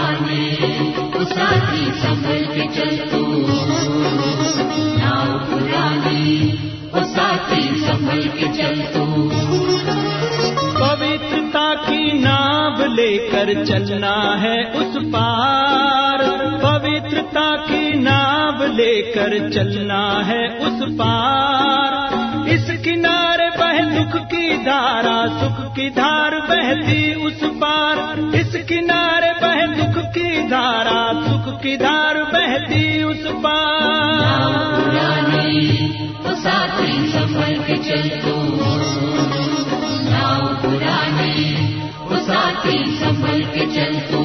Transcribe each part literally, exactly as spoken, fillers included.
पुरानी ओ साथी संभल के चल तू, नाव पुरानी ओ साथी संभल के चल तू। पवित्रता की नाव लेकर चलना है उस पार, पवित्रता की नाव लेकर चलना है उस पार। इस किनारे बह दुख की धारा, सुख की धार बहती उस पार। इस किनारे बह दुख की धारा, सुख की धार बहती उस पार। नाव पुरानी ओ साथी संभल के चल तू, नाव पुरानी ओ साथी संभल के चल तू।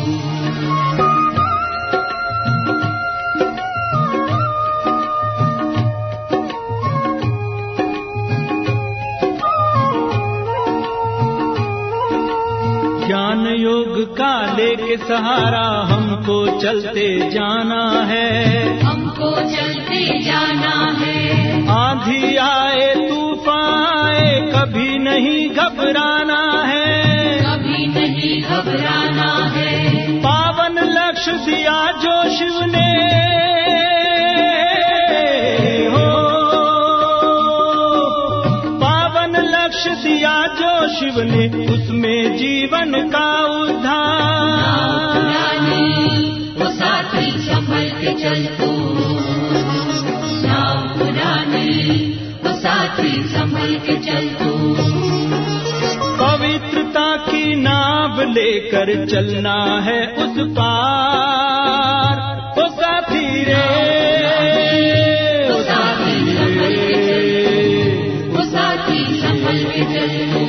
ज्ञान योग का लेके सहारा हमको चलते जाना है, हमको चलते जाना है। आंधी आए तूफान आए कभी नहीं घबराना है, कभी नहीं घबराना है। पावन लक्ष्य दिया जो शिव ने हो, पावन लक्ष्य दिया जो शिव ने, उसमें जीवन का उद्धार। वो साथी संभल के चल तू, नाव पुरानी वो साथी संभल के चल तू। पवित्रता की नाव लेकर चलना है उस पार। ओ साथी रे वो साथी संभल के चल, वो साथी संभल के चल तू।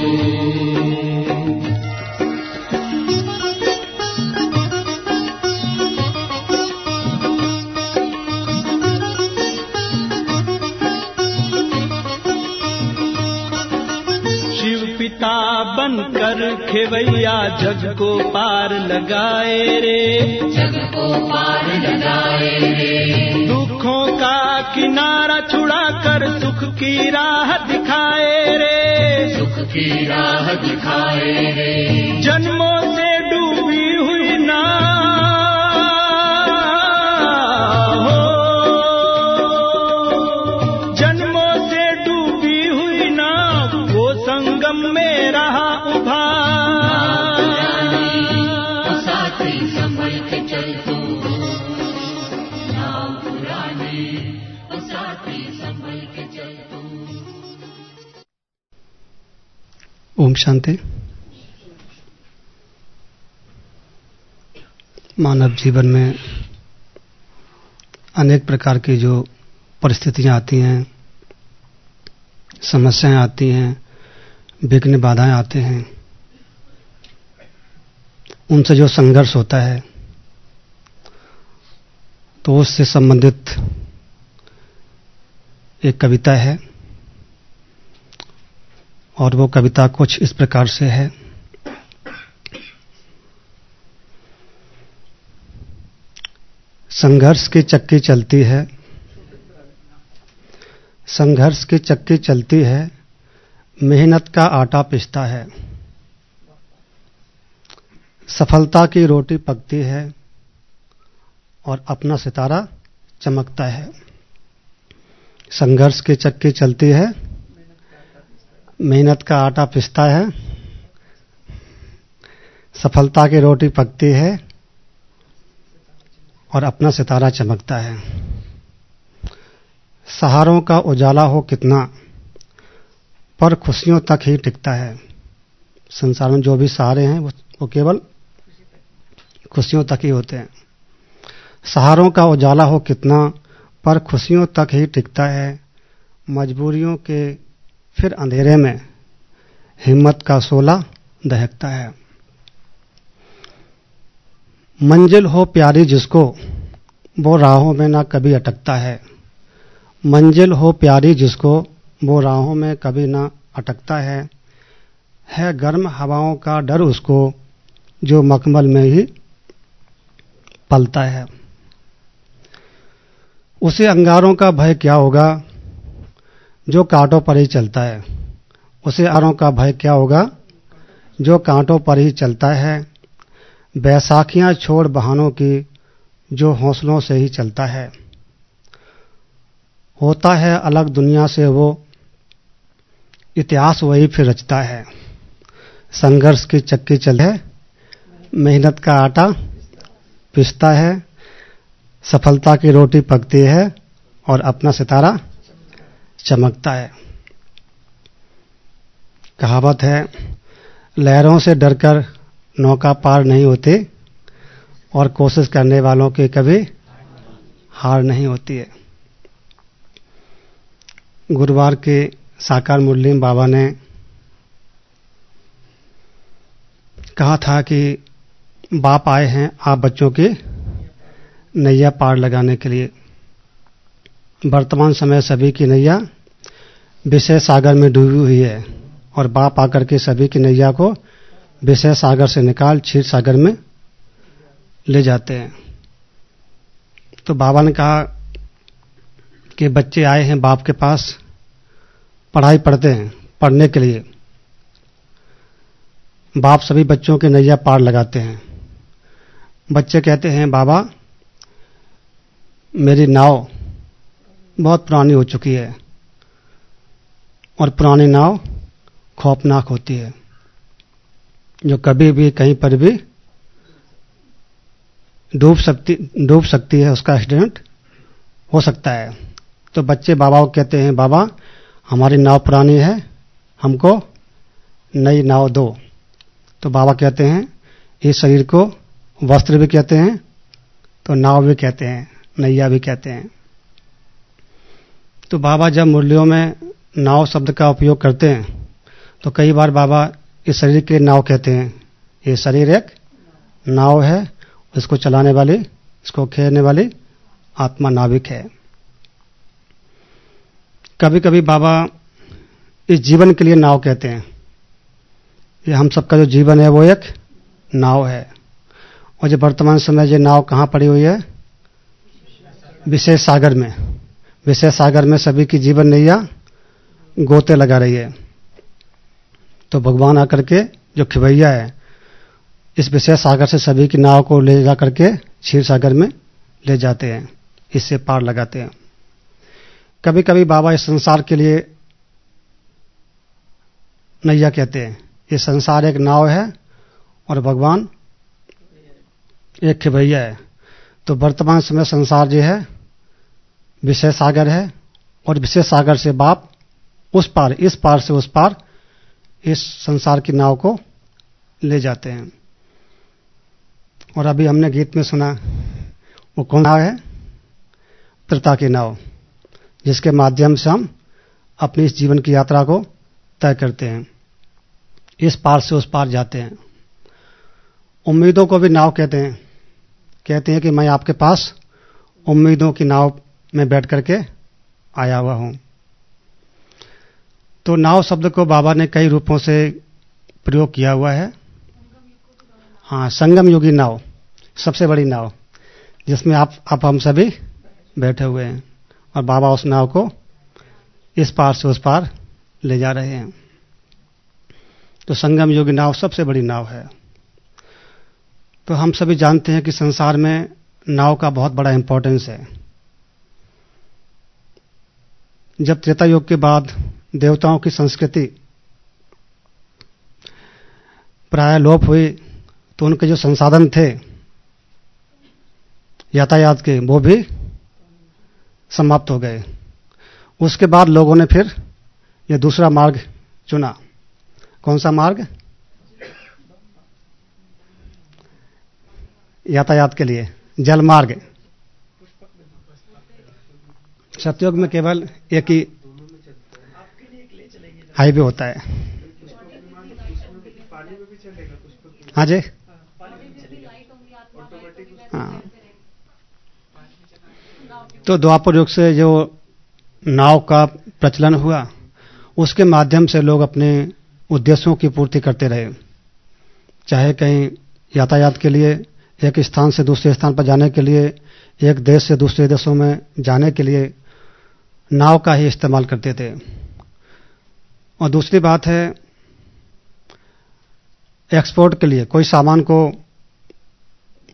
बनकर खेवैया जग को पार लगाए रे, जग को पार लगाए रे। दुखों का किनारा छुड़ाकर सुख की राह दिखाए रे, सुख की राह दिखाए रे। जन्मों से डूबी हुई ना हो, जन्मों से डूबी हुई ना वो संगम में रहा उभार। वो साथी संभल के चल तू, नाव पुरानी वो साथी संभल के चल तू। ओम शांति। मानव जीवन में अनेक प्रकार की जो परिस्थितियां आती हैं, समस्याएं आती हैं, विघ्न बाधाएं आते हैं, उनसे जो संघर्ष होता है तो उससे संबंधित एक कविता है और वो कविता कुछ इस प्रकार से है। संघर्ष की चक्की चलती है, संघर्ष की चक्की चलती है, मेहनत का आटा पिसता है। सफलता की रोटी पकती है और अपना सितारा चमकता है। संघर्ष की चक्की चलती है, मेहनत का आटा पिसता है, सफलता की रोटी पकती है और अपना सितारा चमकता है। सहारों का उजाला हो कितना, पर खुशियों तक ही टिकता है। संसार में जो भी सहारे हैं वो, वो केवल खुशियों तक ही होते हैं। सहारों का उजाला हो कितना, पर खुशियों तक ही टिकता है। मजबूरियों के फिर अंधेरे में हिम्मत का शोला दहकता है। मंजिल हो प्यारी जिसको, वो राहों में ना कभी अटकता है। मंजिल हो प्यारी जिसको, वो राहों में कभी ना अटकता है। है गर्म हवाओं का डर उसको, जो मखमल में ही पलता है। उसे अंगारों का भय क्या होगा, जो कांटों पर ही चलता है। उसे अंगारों का भय क्या होगा, जो कांटों पर ही चलता है। बैसाखियां छोड़ बहानों की, जो हौसलों से ही चलता है। होता है अलग दुनिया से वो, इतिहास वही फिर रचता है। संघर्ष की चक्की चलती है, मेहनत का आटा पिसता है। सफलता की रोटी पकती है और अपना सितारा चमकता है। कहावत है, लहरों से डरकर नौका पार नहीं होती और कोशिश करने वालों की कभी हार नहीं होती है। गुरुवार के साकार मुरली में बाबा ने कहा था कि बाप आए हैं आप बच्चों की नैया पार लगाने के लिए। वर्तमान समय सभी की नैया विषय सागर में डूबी हुई है और बाप आकर के सभी की नैया को विषय सागर से निकाल क्षीर सागर में ले जाते हैं। तो बाबा ने कहा कि बच्चे आए हैं बाप के पास, पढ़ाई पढ़ते हैं, पढ़ने के लिए। बाप सभी बच्चों की नैया पार लगाते हैं। बच्चे कहते हैं बाबा मेरी नाव बहुत पुरानी हो चुकी है और पुरानी नाव खौफनाक होती है, जो कभी भी कहीं पर भी डूब सकती डूब सकती है, उसका एक्सीडेंट हो सकता है। तो बच्चे बाबा को कहते हैं बाबा हमारी नाव पुरानी है, हमको नई नाव दो। तो बाबा कहते हैं इस शरीर को वस्त्र भी कहते हैं, तो नाव भी कहते हैं, नैया भी कहते हैं। तो बाबा जब मुरलियों में नाव शब्द का उपयोग करते हैं तो कई बार बाबा इस शरीर के नाव कहते हैं। ये शरीर एक नाव है, इसको चलाने वाली, इसको खेलने वाली आत्मा नाविक है। कभी कभी बाबा इस जीवन के लिए नाव कहते हैं। ये हम सबका जो जीवन है वो एक नाव है और जो वर्तमान समय ये नाव कहाँ पड़ी हुई है? विषय सागर में। विषय सागर में सभी की जीवन नैया गोते लगा रही है। तो भगवान आकर के जो खिवैया है इस विषय सागर से सभी की नाव को ले जा करके क्षीर सागर में ले जाते हैं, इससे पार लगाते हैं। कभी कभी बाबा इस संसार के लिए नैया कहते हैं। ये संसार एक नाव है और भगवान एक खिवैया है। तो वर्तमान समय संसार जो है विषय सागर है और विषय सागर से बाप उस पार, इस पार से उस पार इस संसार की नाव को ले जाते हैं। और अभी हमने गीत में सुना वो कौन नाव है? प्रता की नाव, जिसके माध्यम से हम अपनी इस जीवन की यात्रा को तय करते हैं, इस पार से उस पार जाते हैं। उम्मीदों को भी नाव कहते हैं। कहते हैं कि मैं आपके पास उम्मीदों की नाव में बैठ करके आया हुआ हूं। तो नाव शब्द को बाबा ने कई रूपों से प्रयोग किया हुआ है। हाँ, संगम युगी नाव, सबसे बड़ी नाव जिसमें आप आप हम सभी बैठे हुए हैं और बाबा उस नाव को इस पार से उस पार ले जा रहे हैं। तो संगम युगी नाव सबसे बड़ी नाव है। तो हम सभी जानते हैं कि संसार में नाव का बहुत बड़ा इंपॉर्टेंस है। जब त्रेता युग के बाद देवताओं की संस्कृति प्राय लोप हुई तो उनके जो संसाधन थे यातायात के वो भी समाप्त हो गए। उसके बाद लोगों ने फिर यह दूसरा मार्ग चुना। कौन सा मार्ग? यातायात के लिए जल मार्ग। सतयुग में केवल एक ही हाईवे होता है। हाँ जी, हाँ। तो द्वापर युग से जो नाव का प्रचलन हुआ उसके माध्यम से लोग अपने उद्देश्यों की पूर्ति करते रहे। चाहे कहीं यातायात के लिए, एक स्थान से दूसरे स्थान पर जाने के लिए, एक देश से दूसरे देशों में जाने के लिए नाव का ही इस्तेमाल करते थे। और दूसरी बात है एक्सपोर्ट के लिए, कोई सामान को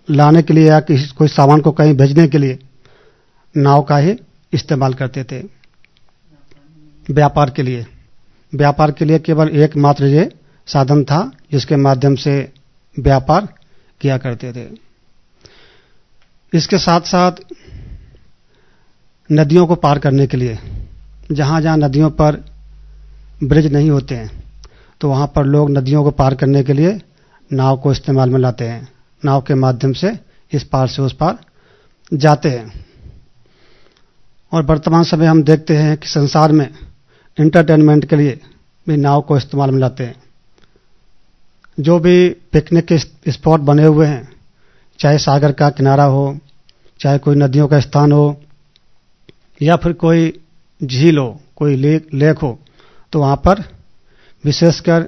लाने के लिए या किसी कोई सामान को कहीं भेजने के लिए नाव का ही इस्तेमाल करते थे। व्यापार के लिए व्यापार के लिए केवल एकमात्र ये साधन था जिसके माध्यम से व्यापार किया करते थे। इसके साथ साथ नदियों को पार करने के लिए, जहां जहां नदियों पर ब्रिज नहीं होते हैं तो वहां पर लोग नदियों को पार करने के लिए नाव को इस्तेमाल में लाते हैं। नाव के माध्यम से इस पार से उस पार जाते हैं। और वर्तमान समय हम देखते हैं कि संसार में एंटरटेनमेंट के लिए भी नाव को इस्तेमाल में लाते हैं। जो भी पिकनिक के स्पॉट बने हुए हैं, चाहे सागर का किनारा हो, चाहे कोई नदियों का स्थान हो, या फिर कोई झील हो, कोई लेक लेक हो, तो वहां पर विशेषकर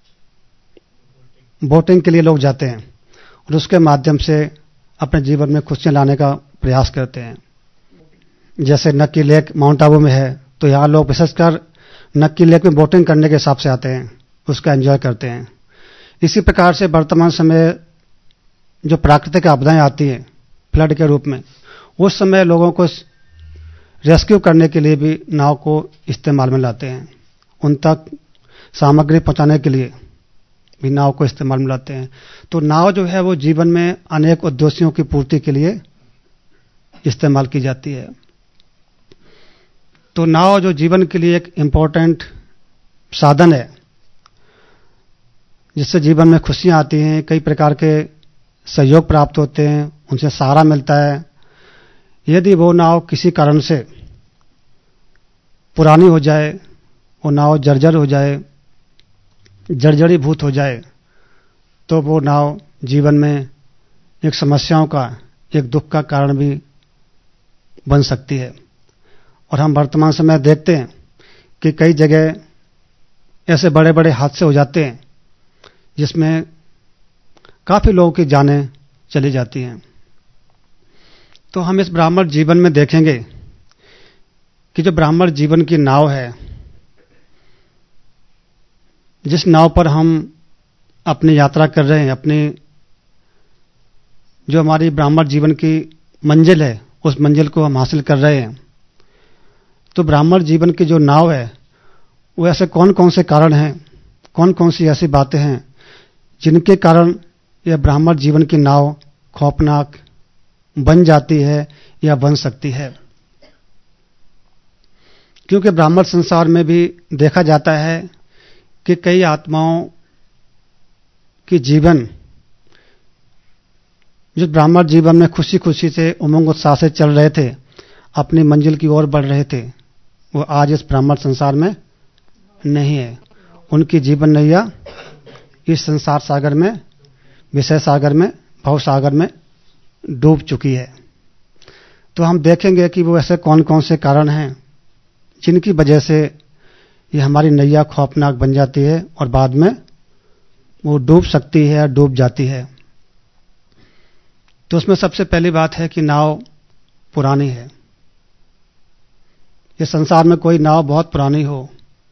बोटिंग के लिए लोग जाते हैं और उसके माध्यम से अपने जीवन में खुशियां लाने का प्रयास करते हैं। जैसे नक्की लेक माउंट आबू में है, तो यहाँ लोग विशेषकर नक्की लेक में बोटिंग करने के हिसाब से आते हैं, उसका एंजॉय करते हैं। इसी प्रकार से वर्तमान समय जो प्राकृतिक आपदाएं आती हैं फ्लड के रूप में, उस समय लोगों को रेस्क्यू करने के लिए भी नाव को इस्तेमाल में लाते हैं। उन तक सामग्री पहुंचाने के लिए भी नाव को इस्तेमाल में लाते हैं। तो नाव जो है वो जीवन में अनेक उद्देश्यों की पूर्ति के लिए इस्तेमाल की जाती है। तो नाव जो जीवन के लिए एक इम्पोर्टेंट साधन है, जिससे जीवन में खुशियां आती हैं, कई प्रकार के सहयोग प्राप्त होते हैं, उनसे सहारा मिलता है। यदि वो नाव किसी कारण से पुरानी हो जाए, वो नाव जर्जर हो जाए, जर्जरीभूत हो जाए, तो वो नाव जीवन में एक समस्याओं का, एक दुख का कारण भी बन सकती है। और हम वर्तमान समय देखते हैं कि कई जगह ऐसे बड़े बड़े हादसे हो जाते हैं जिसमें काफी लोगों की जानें चली जाती हैं। तो हम इस ब्राह्मण जीवन में देखेंगे कि जो ब्राह्मण जीवन की नाव है, जिस नाव पर हम अपनी यात्रा कर रहे हैं, अपनी जो हमारी ब्राह्मण जीवन की मंजिल है, उस मंजिल को हम हासिल कर रहे हैं। तो ब्राह्मण जीवन की जो नाव है, वो ऐसे कौन कौन से कारण हैं, कौन कौन सी ऐसी बातें हैं जिनके कारण यह ब्राह्मण जीवन की नाव खौफनाक बन जाती है या बन सकती है। क्योंकि ब्राह्मण संसार में भी देखा जाता है कि कई आत्माओं की जीवन, जो ब्राह्मण जीवन में खुशी खुशी से उमंग उत्साह से चल रहे थे, अपनी मंजिल की ओर बढ़ रहे थे, वो आज इस ब्राह्मण संसार में नहीं है। उनकी जीवन नैया इस संसार सागर में, विषय सागर में, भव सागर में डूब चुकी है। तो हम देखेंगे कि वो ऐसे कौन कौन से कारण हैं जिनकी वजह से ये हमारी नैया खौफनाक बन जाती है और बाद में वो डूब सकती है, डूब जाती है। तो उसमें सबसे पहली बात है कि नाव पुरानी है। इस संसार में कोई नाव बहुत पुरानी हो,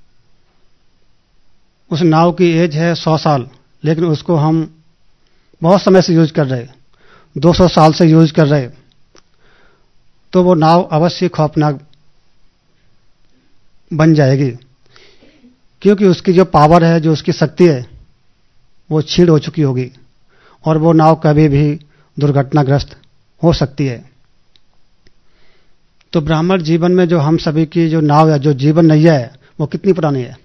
उस नाव की एज है सौ साल, लेकिन उसको हम बहुत समय से यूज कर रहे, दो सौ साल से यूज कर रहे, तो वो नाव अवश्य खौफनाक बन जाएगी। क्योंकि उसकी जो पावर है, जो उसकी शक्ति है, वो छीड़ हो चुकी होगी और वो नाव कभी भी दुर्घटनाग्रस्त हो सकती है। तो ब्राह्मण जीवन में जो हम सभी की जो नाव है, जो जीवन नैया है, वो कितनी पुरानी है?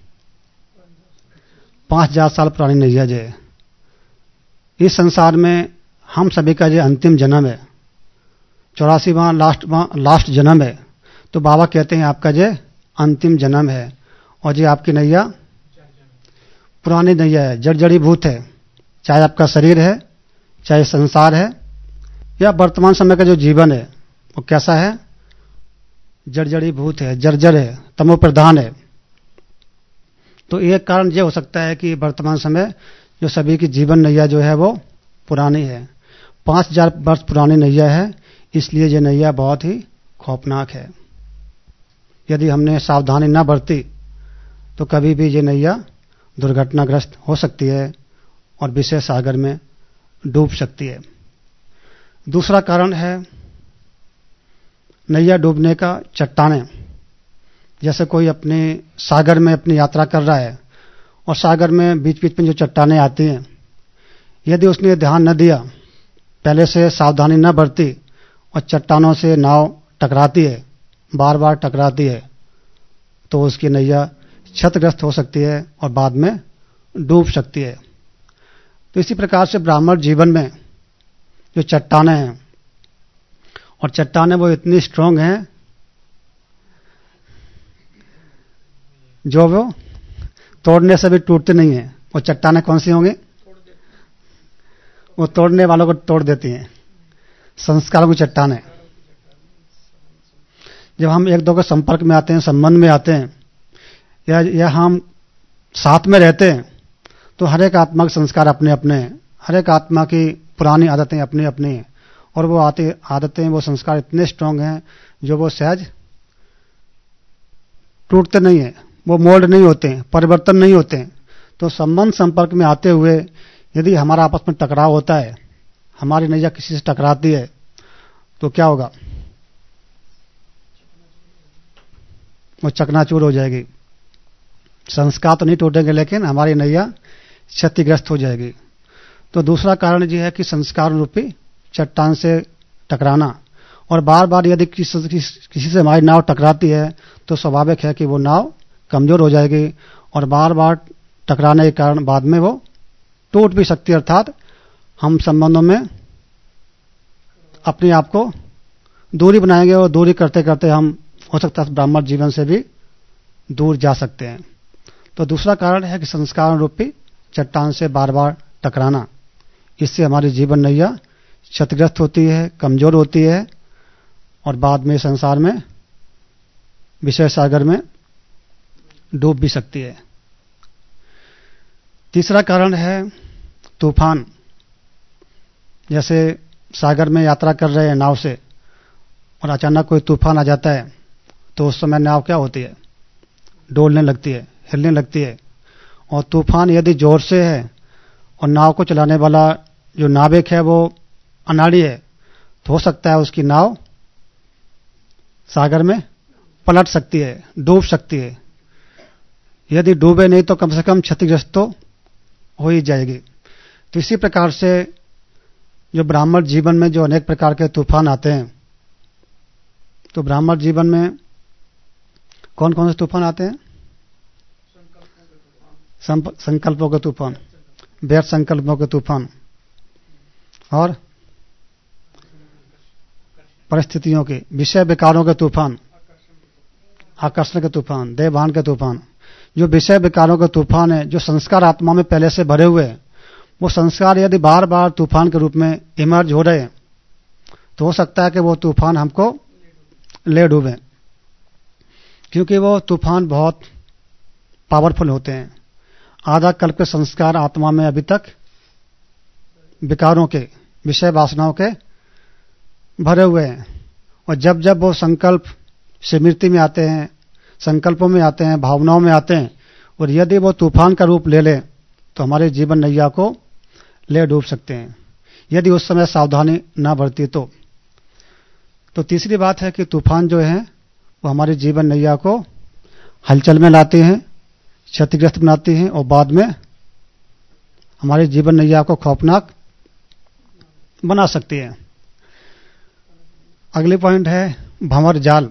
पांच हजार साल पुरानी नैया जो है। इस संसार में हम सभी का जो अंतिम जन्म है, चौरासीवां लास्ट लास्ट जन्म है। तो बाबा कहते हैं आपका जो अंतिम जन्म है और जो आपकी नैया पुरानी नैया है, जर्जरीभूत है। चाहे आपका शरीर है, चाहे संसार है, या वर्तमान समय का जो जीवन है वो कैसा है? जर्जरीभूत है, जर्जर है, तमो प्रधान है। तो एक कारण यह हो सकता है कि वर्तमान समय जो सभी की जीवन नैया जो है वो पुरानी है, पांच हजार वर्ष पुरानी नैया है, इसलिए यह नैया बहुत ही खौफनाक है। यदि हमने सावधानी न बरती तो कभी भी ये नैया दुर्घटनाग्रस्त हो सकती है और विषय सागर में डूब सकती है। दूसरा कारण है नैया डूबने का चट्टानें। जैसे कोई अपने सागर में अपनी यात्रा कर रहा है और सागर में बीच बीच में जो चट्टानें आती हैं, यदि उसने ध्यान न दिया, पहले से सावधानी न बरती और चट्टानों से नाव टकराती है, बार बार टकराती है, तो उसकी नैया क्षतिग्रस्त हो सकती है और बाद में डूब सकती है। तो इसी प्रकार से ब्राह्मण जीवन में जो चट्टानें हैं, और चट्टानें वो इतनी स्ट्रांग हैं जो वो तोड़ने से भी टूटती नहीं है। वो चट्टानें कौन सी होंगी? वो तोड़ने वालों को तोड़ देती हैं, संस्कारों की चट्टानें। जब हम एक दो के संपर्क में आते हैं, संबंध में आते हैं, या, या हम साथ में रहते हैं, तो हर एक आत्मा के संस्कार अपने अपने हैं, हर एक आत्मा की पुरानी आदतें अपनी अपनी हैं, और वो आते आदतें वो संस्कार इतने स्ट्रांग हैं जो वो सहज टूटते नहीं हैं, वो मोल्ड नहीं होते हैं, परिवर्तन नहीं होते हैं। तो संबंध संपर्क में आते हुए यदि हमारा आपस में टकराव होता है, हमारी नैया किसी से टकराती है, तो क्या होगा? वो चकनाचूर हो जाएगी। संस्कार तो नहीं टूटेंगे, लेकिन हमारी नैया क्षतिग्रस्त हो जाएगी। तो दूसरा कारण यह है कि संस्कार रूपी चट्टान से टकराना, और बार बार यदि किसी, किसी से हमारी नाव टकराती है तो स्वाभाविक है कि वो नाव कमजोर हो जाएगी, और बार बार टकराने के कारण बाद में वो टूट भी सकती है। अर्थात हम संबंधों में अपने आप को दूरी बनाएंगे, और दूरी करते करते हम हो सकता है ब्राह्मण जीवन से भी दूर जा सकते हैं। तो दूसरा कारण है कि संस्कार रूपी चट्टान से बार बार टकराना, इससे हमारी जीवन नैया क्षतिग्रस्त होती है, कमजोर होती है, और बाद में संसार में विषय सागर में डूब भी सकती है। तीसरा कारण है तूफान। जैसे सागर में यात्रा कर रहे हैं नाव से, और अचानक कोई तूफान आ जाता है, तो उस समय नाव क्या होती है? डोलने लगती है, हिलने लगती है। और तूफान यदि जोर से है और नाव को चलाने वाला जो नाविक है वो अनाड़ी है, तो हो सकता है उसकी नाव सागर में पलट सकती है, डूब सकती है। यदि डूबे नहीं तो कम से कम क्षतिग्रस्त तो हो ही जाएगी। तो इसी प्रकार से जो ब्राह्मण जीवन में जो अनेक प्रकार के तूफान आते हैं, तो ब्राह्मण जीवन में कौन कौन से तूफान आते हैं? संकल्पों के तूफान, व्यर्थ संकल्पों के तूफान, और परिस्थितियों के विषय विकारों के तूफान, आकर्षण के तूफान, देवभान के तूफान। जो विषय विकारों के तूफान है, जो संस्कार आत्मा में पहले से भरे हुए हैं, वो संस्कार यदि बार बार तूफान के रूप में इमर्ज हो रहे हैं, तो हो सकता है कि वो तूफान हमको ले डूबे, क्योंकि वो तूफान बहुत पावरफुल होते हैं। आधा कल्प के संस्कार आत्मा में अभी तक विकारों के, विषय वासनाओं के भरे हुए हैं, और जब जब वो संकल्प स्मृति में आते हैं, संकल्पों में आते हैं, भावनाओं में आते हैं, और यदि वो तूफान का रूप ले लें, तो हमारे जीवन नैया को ले डूब सकते हैं, यदि उस समय सावधानी ना बरती तो। तो तीसरी बात है कि तूफान जो है वो हमारे जीवन नैया को हलचल में लाते हैं, क्षतिग्रस्त बनाती हैं, और बाद में हमारे जीवन नैया को खौफनाक बना सकती है। अगली पॉइंट है भंवर जाल।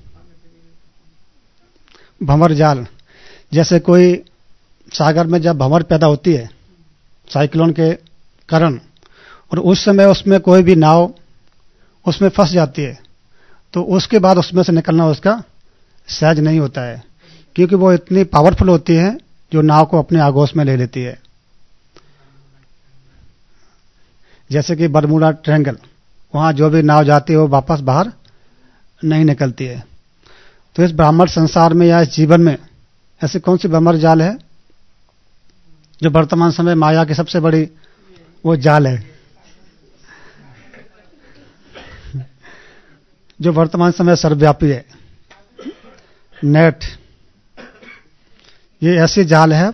भंवर जाल, जैसे कोई सागर में जब भंवर पैदा होती है साइक्लोन के कारण, और उस समय उसमें कोई भी नाव उसमें फंस जाती है, तो उसके बाद उसमें से निकलना उसका सहज नहीं होता है, क्योंकि वो इतनी पावरफुल होती है जो नाव को अपने आगोश में ले लेती है। जैसे कि बरमूडा ट्रायंगल, वहां जो भी नाव जाती है वो वापस बाहर नहीं निकलती है। तो इस ब्राह्मण संसार में या इस जीवन में ऐसी कौन सी भंवर जाल है जो वर्तमान समय माया की सबसे बड़ी वो जाल है, जो वर्तमान समय सर्वव्यापी है? नेट। ये ऐसी जाल है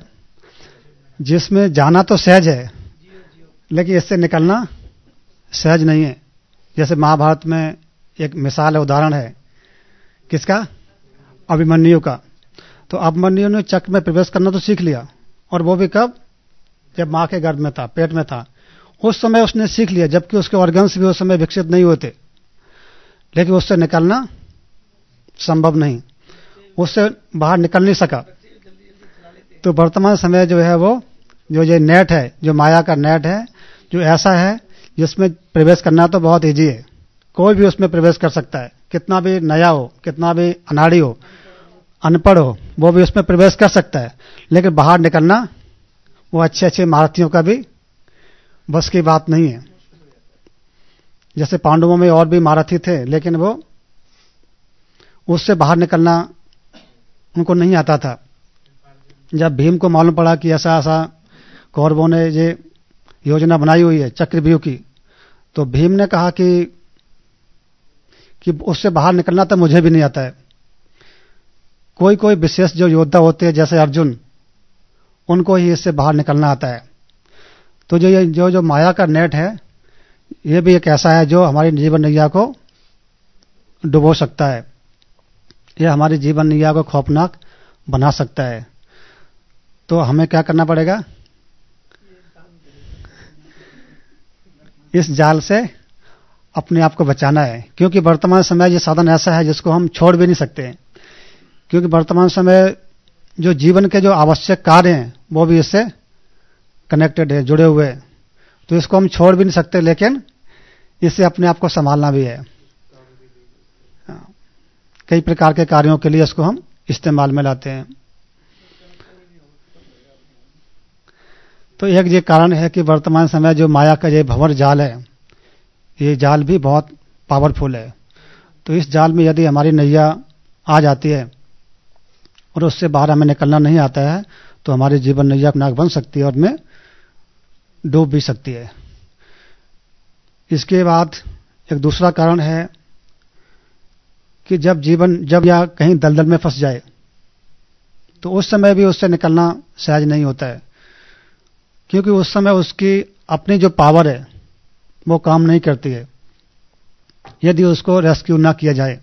जिसमें जाना तो सहज है, लेकिन इससे निकलना सहज नहीं है। जैसे महाभारत में एक मिसाल है, उदाहरण है किसका? अभिमन्यु का। तो अभिमन्यु ने चक्र में प्रवेश करना तो सीख लिया, और वो भी कब? जब मां के गर्भ में था, पेट में था, उस समय उसने सीख लिया, जबकि उसके ऑर्गन्स भी उस समय विकसित नहीं हुए थे। लेकिन उससे निकलना संभव नहीं, उससे बाहर निकल नहीं सका। तो वर्तमान समय जो है वो जो ये नेट है, जो माया का नेट है, जो ऐसा है जिसमें प्रवेश करना तो बहुत इजी है, कोई भी उसमें प्रवेश कर सकता है, कितना भी नया हो, कितना भी अनाड़ी हो, अनपढ़ हो, वो भी उसमें प्रवेश कर सकता है। लेकिन बाहर निकलना वो अच्छे अच्छे महारथियों का भी बस की बात नहीं है। जैसे पांडवों में और भी महारथी थे, लेकिन वो उससे बाहर निकलना उनको नहीं आता था। जब भीम को मालूम पड़ा कि ऐसा ऐसा कौरवों ने ये योजना बनाई हुई है चक्रव्यूह की, तो भीम ने कहा कि कि उससे बाहर निकलना तो मुझे भी नहीं आता है। कोई कोई विशेष जो योद्धा होते हैं जैसे अर्जुन, उनको ही इससे बाहर निकलना आता है। तो जो ये जो जो माया का नेट है, ये भी एक ऐसा है जो हमारी जीवन नैया को डुबो सकता है, यह हमारी जीवन नैया को खौफनाक बना सकता है। तो हमें क्या करना पड़ेगा? इस जाल से अपने आप को बचाना है, क्योंकि वर्तमान समय ये साधन ऐसा है जिसको हम छोड़ भी नहीं सकते, क्योंकि वर्तमान समय जो जीवन के जो आवश्यक कार्य हैं वो भी इससे कनेक्टेड है, जुड़े हुए हैं। तो इसको हम छोड़ भी नहीं सकते, लेकिन इससे अपने आप को संभालना भी है। कई प्रकार के कार्यों के लिए इसको हम इस्तेमाल में लाते हैं। तो एक ये कारण है कि वर्तमान समय जो माया का ये भंवर जाल है, ये जाल भी बहुत पावरफुल है। तो इस जाल में यदि हमारी नैया आ जाती है और उससे बाहर हमें निकलना नहीं आता है, तो हमारी जीवन नैया नाक बन सकती है और में डूब भी सकती है। इसके बाद एक दूसरा कारण है कि जब जीवन जब या कहीं दलदल में फंस जाए, तो उस समय भी उससे निकलना सहज नहीं होता है, क्योंकि उस समय उसकी अपनी जो पावर है वो काम नहीं करती है यदि उसको रेस्क्यू ना किया जाए।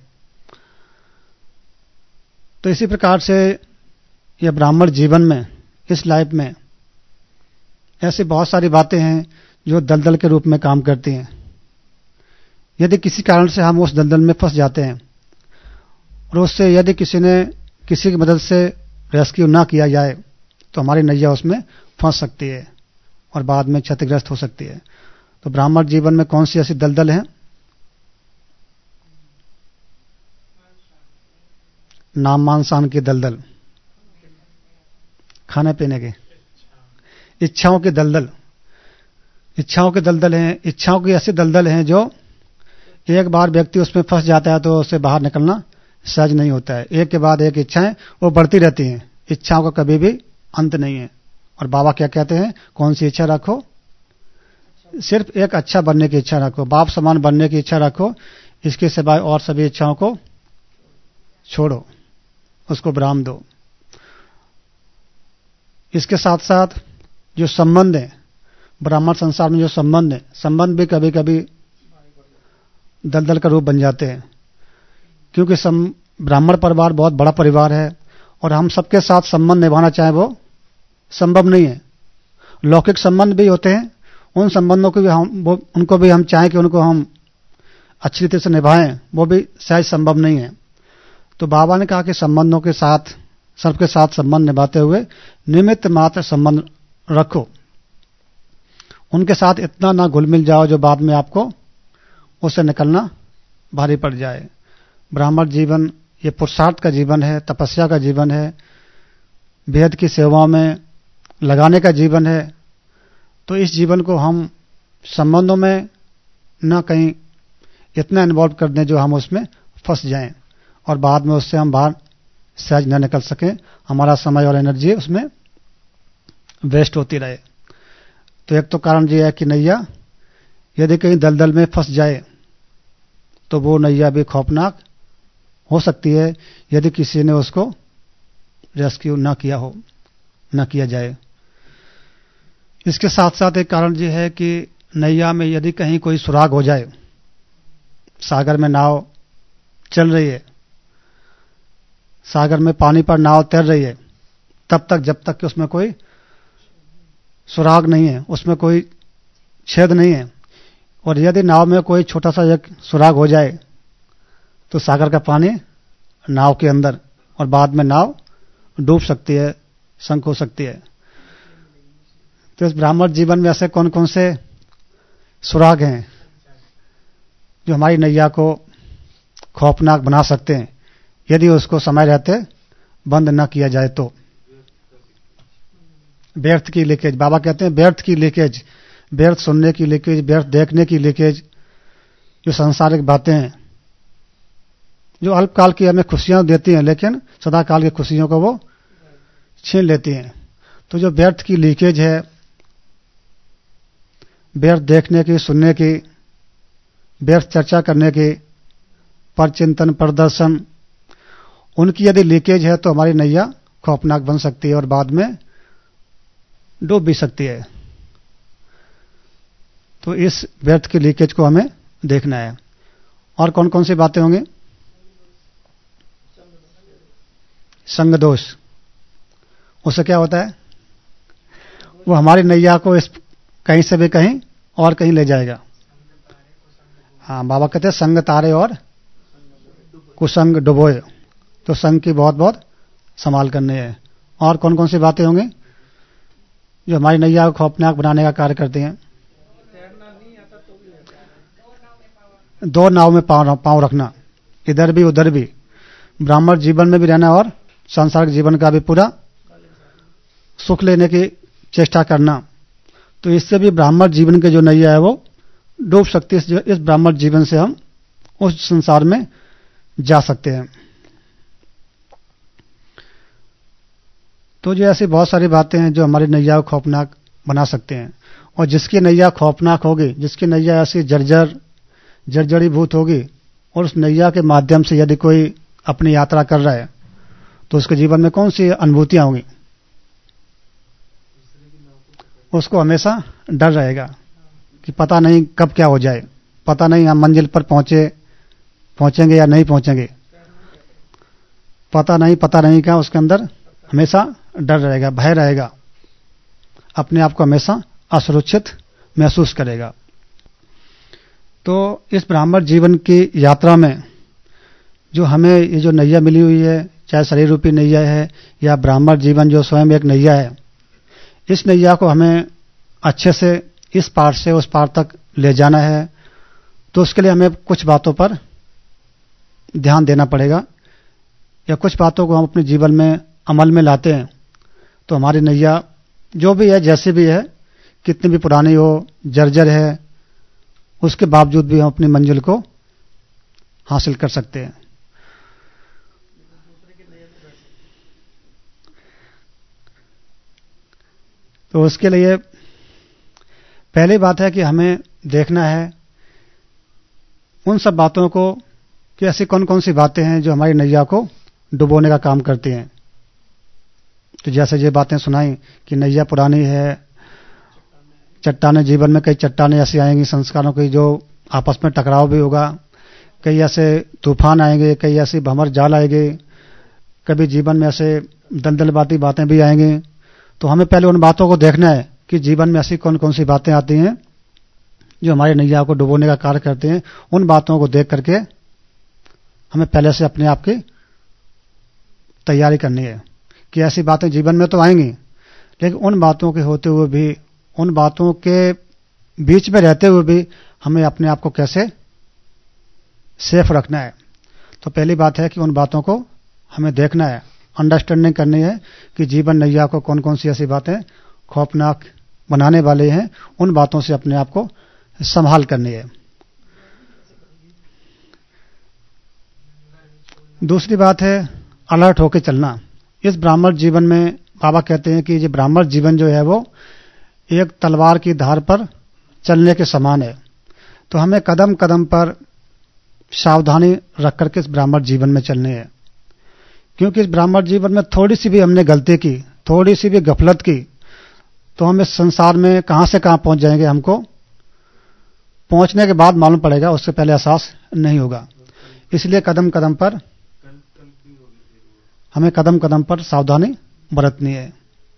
तो इसी प्रकार से यह ब्राह्मण जीवन में, इस लाइफ में ऐसी बहुत सारी बातें हैं जो दलदल के रूप में काम करती हैं। यदि किसी कारण से हम उस दलदल में फंस जाते हैं और उससे यदि किसी ने किसी की मदद से रेस्क्यू ना किया जाए, तो हमारी नैया उसमें फंस सकती है और बाद में क्षतिग्रस्त हो सकती है। तो ब्राह्मण जीवन में कौन सी ऐसी दलदल है? नाम मान शान की दलदल, खाने पीने की, इच्छाओं की दलदल, इच्छाओं की दलदल हैं। इच्छाओं की ऐसी दलदल हैं जो एक बार व्यक्ति उसमें फंस जाता है तो उससे बाहर निकलना सहज नहीं होता है। एक के बाद एक इच्छाएं वो बढ़ती रहती हैं, इच्छाओं का कभी भी अंत नहीं है। और बाबा क्या कहते हैं? कौन सी इच्छा रखो? सिर्फ एक अच्छा बनने की इच्छा रखो, बाप समान बनने की इच्छा रखो, इसके सिवाय और सभी इच्छाओं को छोड़ो, उसको विराम दो। इसके साथ साथ जो संबंध है, ब्राह्मण संसार में जो संबंध है, संबंध भी कभी कभी दलदल का रूप बन जाते हैं, क्योंकि ब्राह्मण परिवार बहुत बड़ा परिवार है और हम सबके साथ संबंध निभाना चाहें वो संभव नहीं है। लौकिक संबंध भी होते हैं, उन संबंधों को भी हम वो उनको भी हम चाहें कि उनको हम अच्छी रीति से निभाएं, वो भी शायद संभव नहीं है। तो बाबा ने कहा कि संबंधों के साथ, सबके साथ संबंध निभाते हुए निमित्त मात्र संबंध रखो, उनके साथ इतना ना घुल मिल जाओ जो बाद में आपको उससे निकलना भारी पड़ जाए। ब्राह्मण जीवन ये पुरुषार्थ का जीवन है, तपस्या का जीवन है, वेद की सेवाओं में लगाने का जीवन है। तो इस जीवन को हम संबंधों में न कहीं इतना इन्वॉल्व कर दें जो हम उसमें फंस जाएं और बाद में उससे हम बाहर सहज न निकल सकें, हमारा समय और एनर्जी उसमें वेस्ट होती रहे। तो एक तो कारण ये है कि नैया यदि कहीं दलदल में फंस जाए तो वो नैया भी खौफनाक हो सकती है यदि किसी ने उसको रेस्क्यू न किया हो, न किया जाए। इसके साथ साथ एक कारण ये है कि नैया में यदि कहीं कोई सुराग हो जाए सागर में नाव चल रही है, सागर में पानी पर नाव तैर रही है, तब तक जब तक कि उसमें कोई सुराग नहीं है, उसमें कोई छेद नहीं है। और यदि नाव में कोई छोटा सा एक सुराग हो जाए तो सागर का पानी नाव के अंदर, और बाद में नाव डूब सकती है, संक हो सकती है। तो इस ब्राह्मण जीवन में ऐसे कौन कौन से सुराग हैं जो हमारी नैया को खौफनाक बना सकते हैं यदि उसको समय रहते बंद न किया जाए तो? व्यर्थ की लीकेज, बाबा कहते हैं व्यर्थ की लीकेज, व्यर्थ सुनने की लीकेज, व्यर्थ देखने की लीकेज, जो सांसारिक बातें हैं जो अल्पकाल की हमें खुशियां देती हैं लेकिन सदा काल की खुशियों को वो छीन लेती हैं। तो जो व्यर्थ की लीकेज है, व्यर्थ देखने की, सुनने की, व्यर्थ चर्चा करने की, पर चिंतन प्रदर्शन, उनकी यदि लीकेज है तो हमारी नैया खौफनाक बन सकती है और बाद में डूब भी सकती है। तो इस व्यर्थ की लीकेज को हमें देखना है। और कौन कौन सी बातें होंगी? संग दोष, उससे क्या होता है? वो हमारी नैया को इस कहीं से भी कहीं और कहीं ले जाएगा। हाँ, बाबा कहते हैं संग तारे और कुसंग डुबोए, तो संग की बहुत बहुत संभाल करनी है। और कौन कौन सी बातें होंगी जो हमारी नैया को खौफनाक बनाने का कार्य करती हैं? दो नाव में पांव पांव रखना, इधर भी उधर भी, ब्राह्मण जीवन में भी रहना और सांसारिक जीवन का भी पूरा सुख लेने की चेष्टा करना। तो इससे भी ब्राह्मण जीवन के जो नैया है वो डूब सकती है। इस ब्राह्मण जीवन से हम उस संसार में जा सकते हैं। तो जो ऐसी बहुत सारी बातें हैं जो हमारी नैया को खौफनाक बना सकते हैं। और जिसकी नैया खौफनाक होगी, जिसकी नैया ऐसी जर्जर जर्जरीभूत होगी, और उस नैया के माध्यम से यदि कोई अपनी यात्रा कर रहा है तो उसके जीवन में कौन सी अनुभूतियां होंगी? उसको हमेशा डर रहेगा कि पता नहीं कब क्या हो जाए, पता नहीं हम मंजिल पर पहुंचे पहुंचेंगे या नहीं पहुंचेंगे, पता नहीं पता नहीं क्या, उसके अंदर हमेशा डर रहेगा, भय रहेगा, अपने आप को हमेशा असुरक्षित महसूस करेगा। तो इस ब्राह्मण जीवन की यात्रा में जो हमें ये जो नैया मिली हुई है, चाहे शरीर रूपी नैया है या ब्राह्मण जीवन जो स्वयं एक नैया है, इस नैया को हमें अच्छे से इस पार से उस पार तक ले जाना है। तो उसके लिए हमें कुछ बातों पर ध्यान देना पड़ेगा, या कुछ बातों को हम अपने जीवन में अमल में लाते हैं तो हमारी नैया जो भी है, जैसे भी है, कितनी भी पुरानी हो, जर्जर है, उसके बावजूद भी हम अपनी मंजिल को हासिल कर सकते हैं। तो उसके लिए पहली बात है कि हमें देखना है उन सब बातों को कि ऐसी कौन कौन सी बातें हैं जो हमारी नैया को डुबोने का काम करती हैं। तो जैसे ये बातें सुनाई कि नैया पुरानी है, चट्टाने जीवन में कई चट्टानें ऐसी आएंगी संस्कारों की जो आपस में टकराव भी होगा, कई ऐसे तूफान आएंगे, कई ऐसी भंवर जाल आएंगे, कभी जीवन में ऐसे दलदलबाती बातें भी आएंगी। तो हमें पहले उन बातों को देखना है कि जीवन में ऐसी कौन कौन सी बातें आती हैं जो हमारी नैया को डुबोने का कार्य करते हैं। उन बातों को देख करके हमें पहले से अपने आप की तैयारी करनी है कि ऐसी बातें जीवन में तो आएंगी, लेकिन उन बातों के होते हुए भी, उन बातों के बीच में रहते हुए भी हमें अपने आप को कैसे सेफ रखना है। तो पहली बात है कि उन बातों को हमें देखना है, अंडरस्टैंडिंग करनी है कि जीवन नैया को कौन कौन सी ऐसी बातें खौफनाक बनाने वाले हैं, उन बातों से अपने आप को संभाल करनी है। दूसरी बात है अलर्ट होकर चलना। इस ब्राह्मण जीवन में बाबा कहते हैं कि ये ब्राह्मण जीवन जो है वो एक तलवार की धार पर चलने के समान है। तो हमें कदम कदम पर सावधानी रख करके इस ब्राह्मण जीवन में चलने है, क्योंकि इस ब्राह्मण जीवन में थोड़ी सी भी हमने गलती की, थोड़ी सी भी गफलत की, तो हम इस संसार में कहां से कहां पहुंच जाएंगे हमको पहुंचने के बाद मालूम पड़ेगा, उससे पहले एहसास नहीं होगा। इसलिए कदम कदम पर हमें कदम कदम पर सावधानी बरतनी है।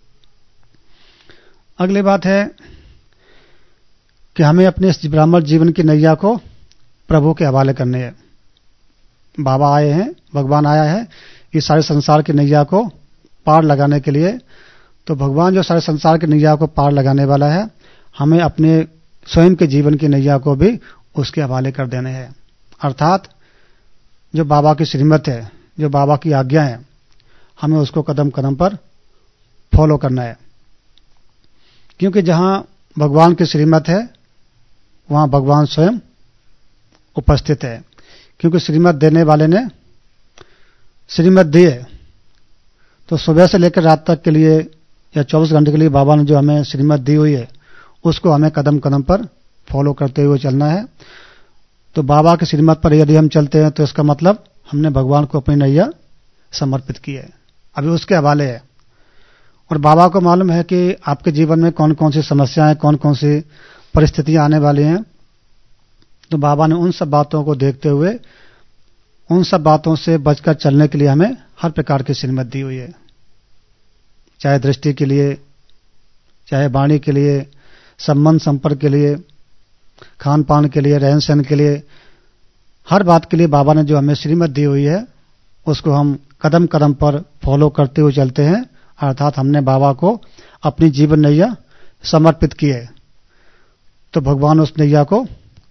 अगली बात है कि हमें अपने इस ब्राह्मण जीवन की नैया को प्रभु के हवाले करनी है। बाबा आए हैं, भगवान आया है इस सारे संसार की नैया को पार लगाने के लिए। तो भगवान जो सारे संसार की नैया को पार लगाने वाला है, हमें अपने स्वयं के जीवन की नैया को भी उसके हवाले कर देने हैं। अर्थात जो बाबा की श्रीमत है, जो बाबा की आज्ञा है, हमें उसको कदम कदम पर फॉलो करना है। क्योंकि जहां भगवान की श्रीमत है वहां भगवान स्वयं उपस्थित है। क्योंकि श्रीमत देने वाले ने श्रीमत दी है। तो सुबह से लेकर रात तक के लिए या चौबीस घंटे के लिए बाबा ने जो हमें श्रीमत दी हुई है, उसको हमें कदम कदम पर फॉलो करते हुए चलना है। तो बाबा की श्रीमत पर यदि हम चलते हैं तो इसका मतलब हमने भगवान को अपनी नैया समर्पित की है, अभी उसके हवाले है। और बाबा को मालूम है कि आपके जीवन में कौन कौन सी समस्याएं, कौन कौन सी परिस्थितियां आने वाली हैं। तो बाबा ने उन सब बातों को देखते हुए उन सब बातों से बचकर चलने के लिए हमें हर प्रकार की श्रीमत दी हुई है। चाहे दृष्टि के लिए, चाहे वाणी के लिए, संबंध संपर्क के लिए, खान पान के लिए, रहन सहन के लिए, हर बात के लिए बाबा ने जो हमें श्रीमत दी हुई है उसको हम कदम कदम पर फॉलो करते हुए चलते हैं। अर्थात हमने बाबा को अपनी जीवन नैया समर्पित की है। तो भगवान उस नैया को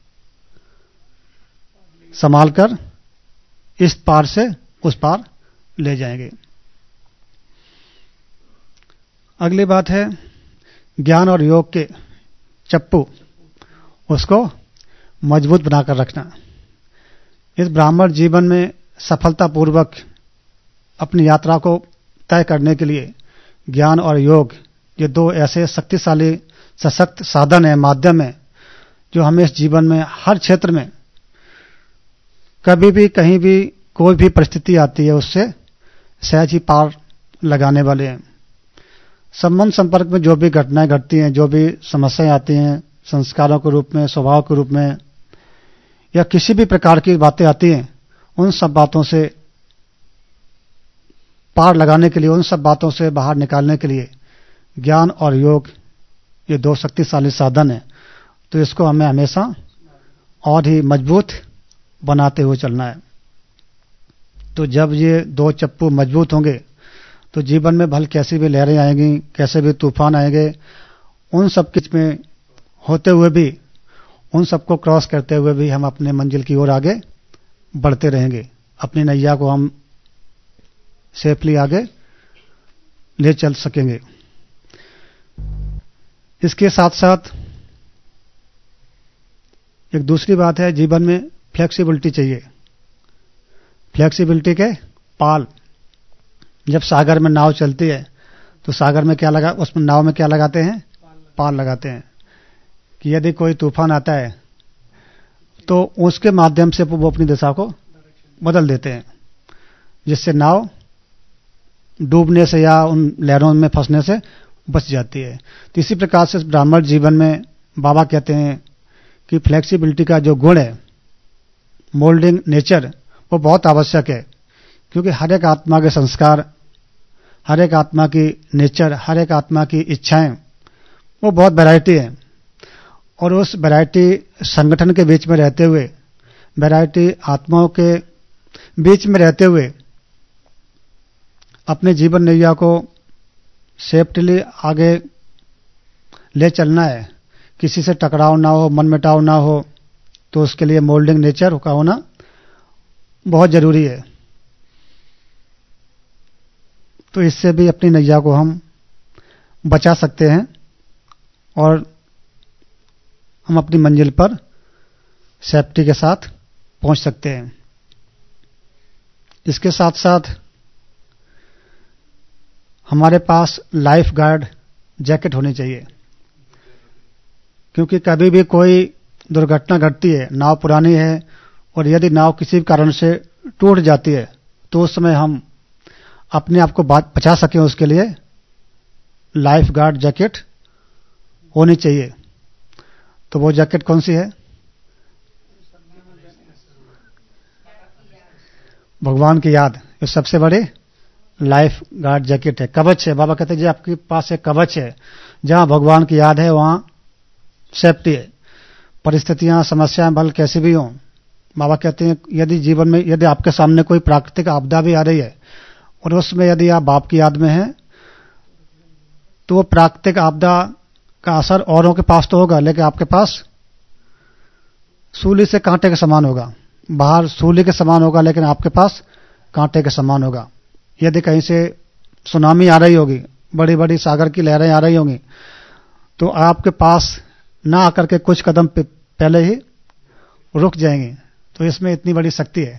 संभाल कर इस पार से उस पार ले जाएंगे। अगली बात है ज्ञान और योग के चप्पू, उसको मजबूत बनाकर रखना। इस ब्राह्मण जीवन में सफलतापूर्वक अपनी यात्रा को तय करने के लिए ज्ञान और योग, ये दो ऐसे शक्तिशाली सशक्त साधन है, माध्यम है, जो हमें इस जीवन में हर क्षेत्र में कभी भी कहीं भी कोई भी परिस्थिति आती है उससे सहज ही पार लगाने वाले हैं। संबंध संपर्क में जो भी घटनाएं घटती हैं, जो भी समस्याएं आती हैं, संस्कारों के रूप में, स्वभाव के रूप में, या किसी भी प्रकार की बातें आती हैं, उन सब बातों से पार लगाने के लिए, उन सब बातों से बाहर निकालने के लिए ज्ञान और योग ये दो शक्तिशाली साधन है। तो इसको हमें हमेशा और ही मजबूत बनाते हुए चलना है। तो जब ये दो चप्पू मजबूत होंगे तो जीवन में भले कैसी भी लहरें आएंगी, कैसे भी तूफान आएंगे, उन सब किच में होते हुए भी, उन सबको क्रॉस करते हुए भी हम अपने मंजिल की ओर आगे बढ़ते रहेंगे। अपनी नैया को हम सेफली आगे ले चल सकेंगे। इसके साथ साथ एक दूसरी बात है, जीवन में फ्लेक्सिबिलिटी चाहिए। फ्लेक्सिबिलिटी के पाल, जब सागर में नाव चलती है तो सागर में क्या लगा, उसमें नाव में क्या लगाते हैं, पाल लगाते हैं कि यदि कोई तूफान आता है तो उसके माध्यम से वो अपनी दिशा को बदल देते हैं, जिससे नाव डूबने से या उन लहरों में फंसने से बच जाती है। तो इसी प्रकार से ब्राह्मण जीवन में बाबा कहते हैं कि फ्लेक्सिबिलिटी का जो गुण है, मोल्डिंग नेचर, वो बहुत आवश्यक है। क्योंकि हर एक आत्मा के संस्कार, हर एक आत्मा की नेचर, हर एक आत्मा की इच्छाएं, वो बहुत वैरायटी है। और उस वैरायटी संगठन के बीच में रहते हुए, वैरायटी आत्माओं के बीच में रहते हुए अपने जीवन नैया को सेफ्टली आगे ले चलना है, किसी से टकराव ना हो, मनमुटाव ना हो, तो उसके लिए मोल्डिंग नेचर का होना बहुत जरूरी है। तो इससे भी अपनी नैया को हम बचा सकते हैं और हम अपनी मंजिल पर सेफ्टी के साथ पहुंच सकते हैं। इसके साथ साथ हमारे पास लाइफ गार्ड जैकेट होनी चाहिए। क्योंकि कभी भी कोई दुर्घटना घटती है, नाव पुरानी है और यदि नाव किसी कारण से टूट जाती है, तो उस समय हम अपने आप को बचा सकें, उसके लिए लाइफ गार्ड जैकेट होनी चाहिए। तो वो जैकेट कौन सी है? भगवान की याद ये सबसे बड़ी लाइफ गार्ड जैकेट है, कवच है। बाबा कहते हैं जी आपके पास एक कवच है, जहां भगवान की याद है वहां सेफ्टी है। परिस्थितियां, समस्याएं, बल कैसी भी हों, बाबा कहते हैं यदि जीवन में यदि आपके सामने कोई प्राकृतिक आपदा भी आ रही है और उसमें यदि आप बाप की याद में हैं, तो वो प्राकृतिक आपदा का असर औरों के पास तो होगा, लेकिन आपके पास सूली से कांटे के समान होगा। बाहर सूली के समान होगा, लेकिन आपके पास कांटे के समान होगा। यदि कहीं से सुनामी आ रही होगी, बड़ी बड़ी सागर की लहरें आ रही होंगी, तो आपके पास ना आकर के कुछ कदम पहले ही रुक जाएंगे। तो इसमें इतनी बड़ी शक्ति है।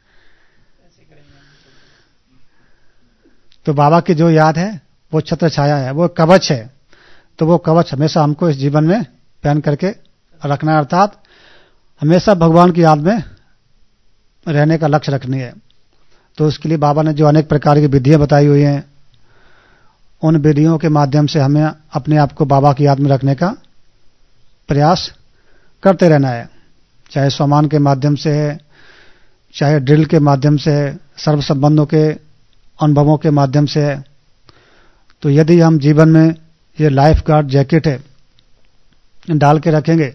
तो बाबा की जो याद है वो छत्र छाया है, वो कवच है। तो वो कवच हमेशा हमको इस जीवन में पहन करके रखना है, अर्थात हमेशा भगवान की याद में रहने का लक्ष्य रखनी है। तो उसके लिए बाबा ने जो अनेक प्रकार की विधियां बताई हुई हैं, उन विधियों के माध्यम से हमें अपने आप को बाबा की याद में रखने का प्रयास करते रहना है। चाहे स्वमान के माध्यम से है, चाहे ड्रिल के माध्यम से है, सर्व संबंधों के अनुभवों के माध्यम से है। तो यदि हम जीवन में ये लाइफ गार्ड जैकेट है डाल के रखेंगे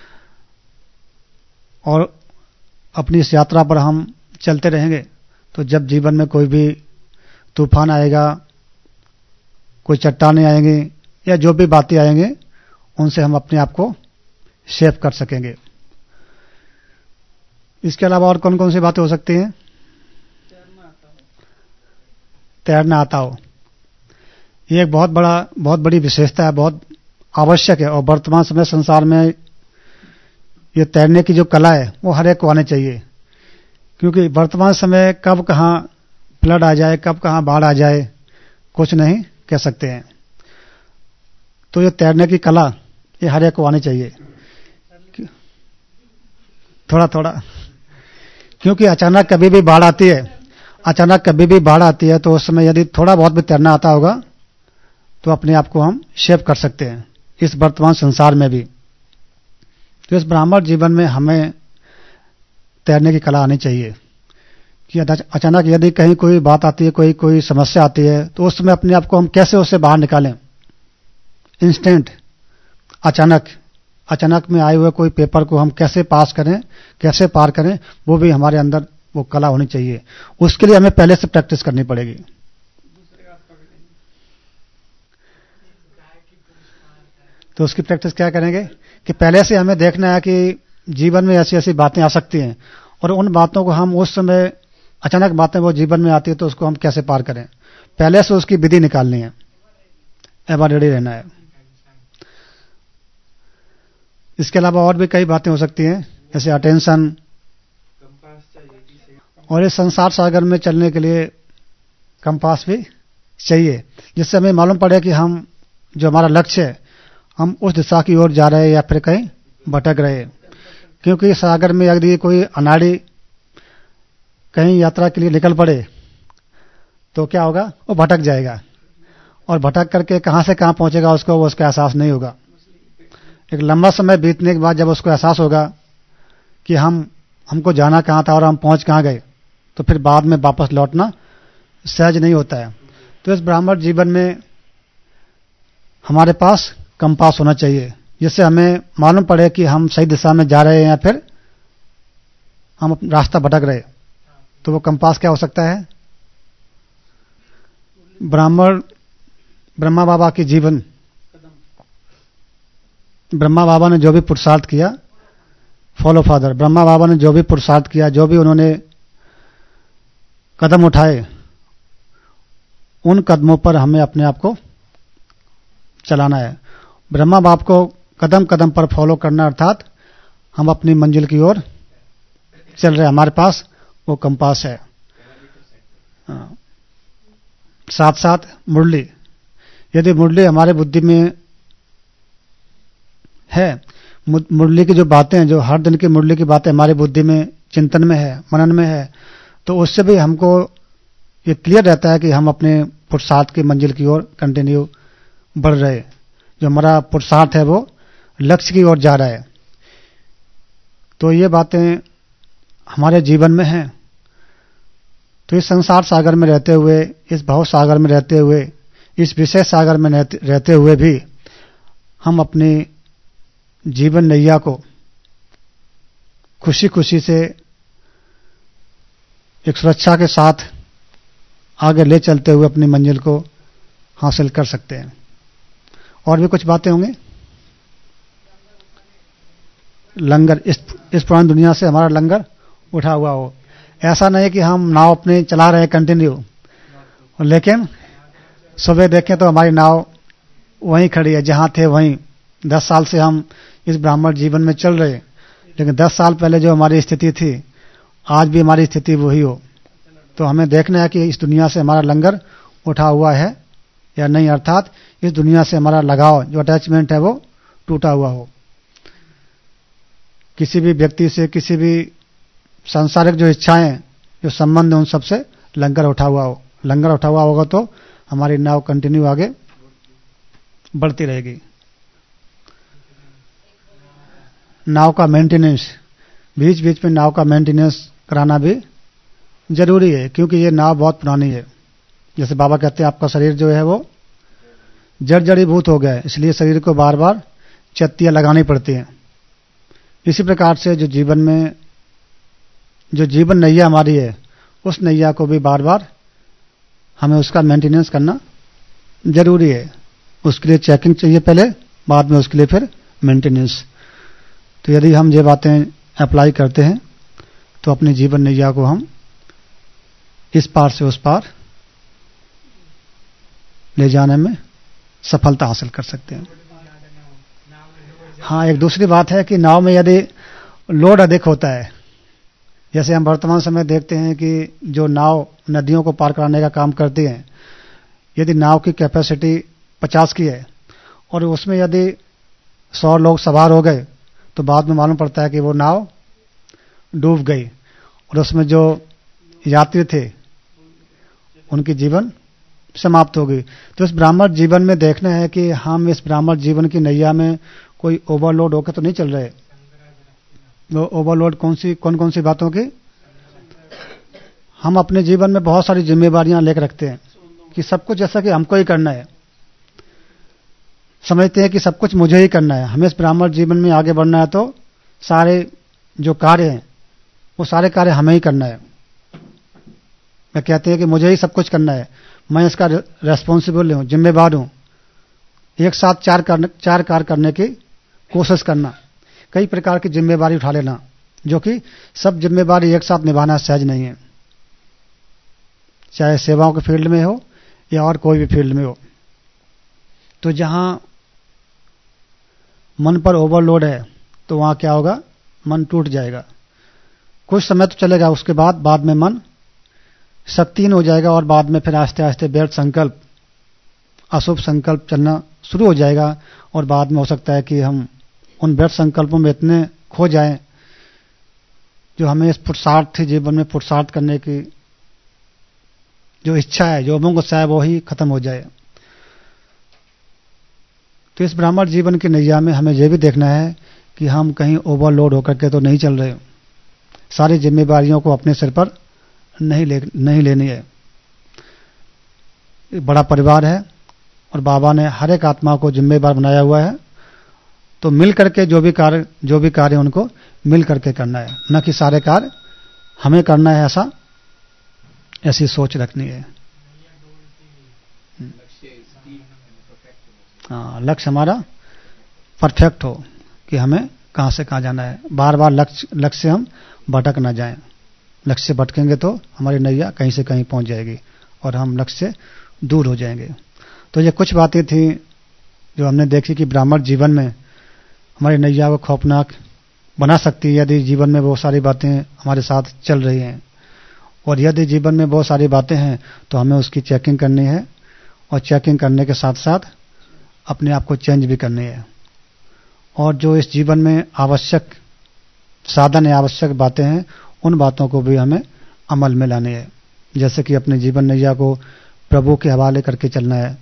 और अपनी इस यात्रा पर हम चलते रहेंगे, तो जब जीवन में कोई भी तूफान आएगा, कोई चट्टानें आएंगी या जो भी बातें आएंगे, उनसे हम अपने आप को सेफ कर सकेंगे। इसके अलावा और कौन कौन सी बातें हो सकती हैं? तैरना आता हो, ये एक बहुत बड़ा बहुत बड़ी विशेषता है, बहुत आवश्यक है। और वर्तमान समय संसार में ये तैरने की जो कला है वो हर एक को आनी चाहिए, क्योंकि वर्तमान समय कब कहां फ्लड आ जाए, कब कहां बाढ़ आ जाए, कुछ नहीं कह सकते हैं। तो ये तैरने की कला ये हर एक को आनी चाहिए, थोड़ा थोड़ा, क्योंकि अचानक कभी भी बाढ़ आती है, अचानक कभी भी बाढ़ आती है, तो उस समय यदि थोड़ा बहुत भी तैरना आता होगा तो अपने आप को हम सेव कर सकते हैं इस वर्तमान संसार में भी। तो इस ब्राह्मण जीवन में हमें तैरने की कला आनी चाहिए कि अचानक यदि कहीं कोई बात आती है, कोई कोई समस्या आती है, तो उस समय अपने आप को हम कैसे उससे बाहर निकालें। इंस्टेंट, अचानक अचानक में आए हुए कोई पेपर को हम कैसे पास करें, कैसे पार करें, वो भी हमारे अंदर वो कला होनी चाहिए। उसके लिए हमें पहले से प्रैक्टिस करनी पड़ेगी। तो उसकी प्रैक्टिस क्या करेंगे कि पहले से हमें देखना है कि जीवन में ऐसी ऐसी बातें आ सकती हैं, और उन बातों को हम उस समय अचानक बातें वो जीवन में आती है तो उसको हम कैसे पार करें, पहले से उसकी विधि निकालनी है, एवर रेडी रहना है। इसके अलावा और भी कई बातें हो सकती हैं, जैसे अटेंशन, और इस संसार सागर में चलने के लिए कंपास भी चाहिए, जिससे हमें मालूम पड़े कि हम जो हमारा लक्ष्य है हम उस दिशा की ओर जा रहे हैं या फिर कहीं भटक रहे हैं। क्योंकि सागर में यदि कोई अनाड़ी कहीं यात्रा के लिए निकल पड़े तो क्या होगा, वो भटक जाएगा, और भटक करके कहां से कहां पहुंचेगा उसको वो उसका एहसास नहीं होगा। एक लंबा समय बीतने के बाद जब उसको एहसास होगा कि हम हमको जाना कहां था और हम पहुंच कहां गए, तो फिर बाद में वापस लौटना सहज नहीं होता है। तो इस ब्राह्मण जीवन में हमारे पास कंपास होना चाहिए, जिससे हमें मालूम पड़े कि हम सही दिशा में जा रहे हैं या फिर हम रास्ता भटक रहे। तो वो कंपास क्या हो सकता है? ब्राह्मण ब्रह्मा बाबा की जीवन, ब्रह्मा बाबा ने जो भी पुरुषार्थ किया, फॉलो फादर, ब्रह्मा बाबा ने जो भी पुरुषार्थ किया, जो भी उन्होंने कदम उठाए, उन कदमों पर हमें अपने आप को चलाना है। ब्रह्मा बाप को कदम कदम पर फॉलो करना, अर्थात हम अपनी मंजिल की ओर चल रहे हैं, हमारे पास वो कंपास है। साथ साथ मुरली, यदि मुरली हमारे बुद्धि में है, मुरली की जो बातें हैं, जो हर दिन की मुरली की बातें हमारी बुद्धि में चिंतन में है, मनन में है, तो उससे भी हमको ये क्लियर रहता है कि हम अपने पुरुषार्थ की मंजिल की ओर कंटिन्यू बढ़ रहे हैं। जो हमारा पुरुषार्थ है वो लक्ष्य की ओर जा रहा है। तो ये बातें हमारे जीवन में हैं, तो इस संसार सागर में रहते हुए, इस भव सागर में रहते हुए, इस विषय सागर में रहते हुए भी हम अपनी जीवन नैया को खुशी खुशी से एक सुरक्षा के साथ आगे ले चलते हुए अपनी मंजिल को हासिल कर सकते हैं। और भी कुछ बातें होंगी। लंगर, इस इस पुरानी दुनिया से हमारा लंगर उठा हुआ हो। ऐसा नहीं कि हम नाव अपने चला रहे हैं कंटिन्यू, लेकिन सुबह देखें तो हमारी नाव वहीं खड़ी है जहां थे वहीं। दस साल से हम इस ब्राह्मण जीवन में चल रहे हैं, लेकिन दस साल पहले जो हमारी स्थिति थी, आज भी हमारी स्थिति वही हो। तो हमें देखना है कि इस दुनिया से हमारा लंगर उठा हुआ है या नहीं, अर्थात इस दुनिया से हमारा लगाव, जो अटैचमेंट है, वो टूटा हुआ हो। किसी भी व्यक्ति से, किसी भी सांसारिक जो इच्छाएं, जो संबंध, उन सबसे लंगर उठा हुआ हो। लंगर उठा हुआ होगा तो हमारी नाव कंटिन्यू आगे बढ़ती रहेगी। नाव का मेंटेनेंस, बीच बीच में नाव का मेंटेनेंस कराना भी जरूरी है, क्योंकि ये नाव बहुत पुरानी है। जैसे बाबा कहते हैं, आपका शरीर जो है वो जड़ जड़ीभूत हो गया है, इसलिए शरीर को बार बार चत्तियां लगानी पड़ती हैं। इसी प्रकार से जो जीवन में, जो जीवन नैया हमारी है, उस नैया को भी बार बार हमें उसका मेंटेनेंस करना जरूरी है। उसके लिए चेकिंग चाहिए पहले, बाद में उसके लिए फिर मेंटेनेंस। तो यदि हम ये बातें अप्लाई करते हैं तो अपने जीवन नैया को हम इस पार से उस पार ले जाने में सफलता हासिल कर सकते हैं। हाँ, एक दूसरी बात है कि नाव में यदि लोड अधिक होता है, जैसे हम वर्तमान समय देखते हैं कि जो नाव नदियों को पार कराने का काम करती हैं, यदि नाव की कैपेसिटी पचास की है और उसमें यदि सौ लोग सवार हो गए, तो बाद में मालूम पड़ता है कि वो नाव डूब गई और उसमें जो यात्री थे उनकी जीवन समाप्त हो गई। तो इस ब्राह्मण जीवन में देखना है कि हम इस ब्राह्मण जीवन की नैया में कोई ओवरलोड होकर तो नहीं चल रहे। वो ओवरलोड कौन सी कौन कौन सी बातों की? हम अपने जीवन में बहुत सारी जिम्मेवारियां लेकर रखते हैं कि सब कुछ जैसा कि हमको ही करना है, समझते हैं कि सब कुछ मुझे ही करना है। हमें इस ब्राह्मण जीवन में आगे बढ़ना है तो सारे जो कार्य हैं वो सारे कार्य हमें ही करना है। मैं कहते हैं कि मुझे ही सब कुछ करना है, मैं इसका रेस्पॉन्सिबल हूं, जिम्मेवार हूं। एक साथ चार कर, चार कार्य करने की कोशिश करना, कई प्रकार की जिम्मेवारी उठा लेना, जो कि सब जिम्मेवारी एक साथ निभाना सहज नहीं है, चाहे सेवाओं के फील्ड में हो या और कोई भी फील्ड में हो। तो जहां मन पर ओवरलोड है तो वहां क्या होगा? मन टूट जाएगा। कुछ समय तो चलेगा, उसके बाद बाद में मन शक्तिहीन हो जाएगा और बाद में फिर आस्ते आस्ते व्यर्थ संकल्प, अशुभ संकल्प चलना शुरू हो जाएगा और बाद में हो सकता है कि हम उन व्यर्थ संकल्पों में इतने खो जाएं जो हमें इस पुरुषार्थ जीवन में पुरुषार्थ करने की जो इच्छा है, जो उमंग उत्साह है, वो ही खत्म हो जाए। तो इस ब्राह्मण जीवन की नैया में हमें यह भी देखना है कि हम कहीं ओवरलोड होकर के तो नहीं चल रहे, सारी जिम्मेदारियों को अपने सिर पर नहीं ले नहीं लेनी है। एक बड़ा परिवार है और बाबा ने हर एक आत्मा को जिम्मेदार बनाया हुआ है, तो मिल करके जो भी कार्य जो भी कार्य उनको मिल करके करना है, न कि सारे कार्य हमें करना है, ऐसा ऐसी सोच रखनी है। हाँ, लक्ष्य हमारा परफेक्ट हो कि हमें कहां से कहां जाना है। बार बार लक्ष्य लक्ष्य से हम भटक ना जाएं। लक्ष्य से भटकेंगे तो हमारी नैया कहीं से कहीं पहुंच जाएगी और हम लक्ष्य से दूर हो जाएंगे। तो ये कुछ बातें थी जो हमने देखी कि ब्राह्मण जीवन में हमारी नैया को खौफनाक बना सकती है यदि जीवन में बहुत सारी बातें हमारे साथ चल रही हैं, और यदि जीवन में बहुत सारी बातें हैं तो हमें उसकी चेकिंग करनी है, और चेकिंग करने के साथ साथ अपने आप को चेंज भी करनी है। और जो इस जीवन में आवश्यक साधन है, आवश्यक बातें हैं, उन बातों को भी हमें अमल में लानी है। जैसे कि अपने जीवन नैया को प्रभु के हवाले करके चलना है,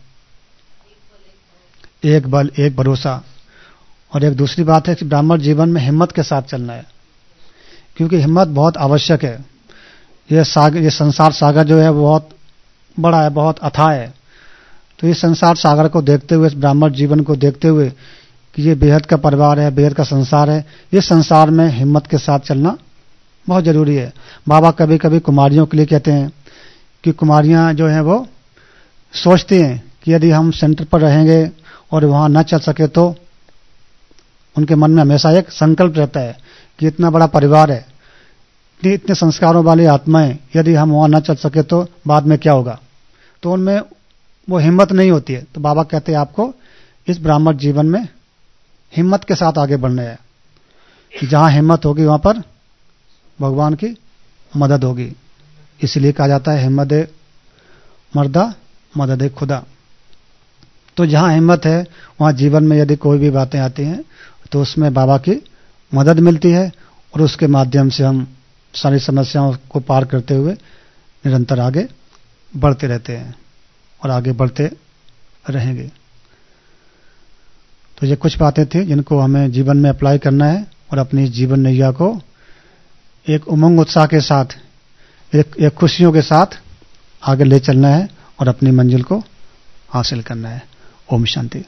एक बल एक भरोसा। और एक दूसरी बात है कि ब्राह्मण जीवन में हिम्मत के साथ चलना है, क्योंकि हिम्मत बहुत आवश्यक है। ये सागर, ये संसार सागर जो है वो बहुत बड़ा है, बहुत अथाह है। तो इस संसार सागर को देखते हुए, इस ब्राह्मण जीवन को देखते हुए कि ये बेहद का परिवार है, बेहद का संसार है, इस संसार में हिम्मत के साथ चलना बहुत जरूरी है। बाबा कभी कभी कुमारियों के लिए कहते हैं कि कुमारियां जो हैं वो सोचती हैं कि यदि हम सेंटर पर रहेंगे और वहां न चल सके तो उनके मन में हमेशा एक संकल्प रहता है कि इतना बड़ा परिवार है, इतने संस्कारों वाली आत्माएं, यदि हम वहां न चल सके तो बाद में क्या होगा। तो उनमें वो हिम्मत नहीं होती है। तो बाबा कहते हैं आपको इस ब्राह्मण जीवन में हिम्मत के साथ आगे बढ़ना है। जहां हिम्मत होगी वहां पर भगवान की मदद होगी। इसलिए कहा जाता है हिम्मत मर्दा मदद खुदा। तो जहां हिम्मत है वहां जीवन में यदि कोई भी बातें आती हैं तो उसमें बाबा की मदद मिलती है और उसके माध्यम से हम सारी समस्याओं को पार करते हुए निरंतर आगे बढ़ते रहते हैं और आगे बढ़ते रहेंगे। तो ये कुछ बातें थी जिनको हमें जीवन में अप्लाई करना है और अपनी जीवन नैया को एक उमंग उत्साह के साथ, एक, एक खुशियों के साथ आगे ले चलना है और अपनी मंजिल को हासिल करना है। ओम शांति।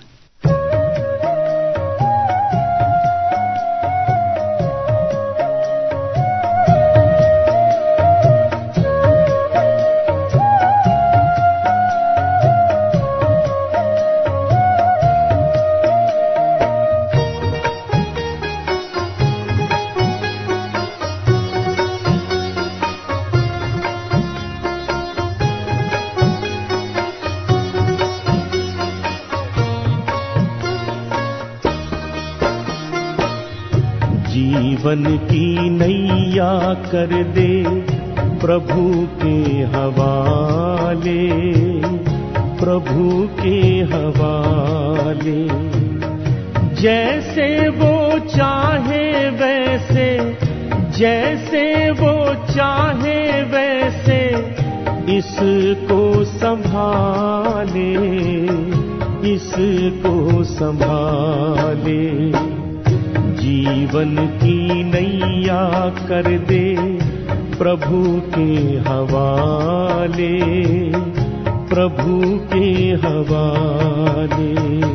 जीवन की नैया कर दे प्रभु के हवाले, प्रभु के हवाले। जैसे वो चाहे वैसे, जैसे वो चाहे वैसे इसको संभाले, इसको संभाले। जीवन की नैया कर दे प्रभु के हवाले, प्रभु के हवाले।